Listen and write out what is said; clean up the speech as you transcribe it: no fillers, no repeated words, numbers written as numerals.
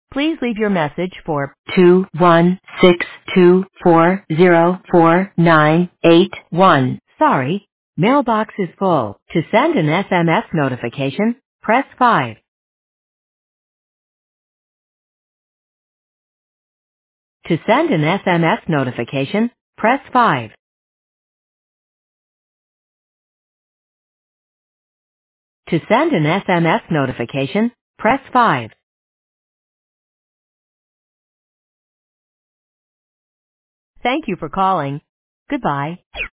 Please leave your message for 21624044981. Sorry, mailbox is full. To send an SMS notification, press 5. To send an SMS notification, press 5. To send an SMS notification, press 5. Thank you for calling. Goodbye.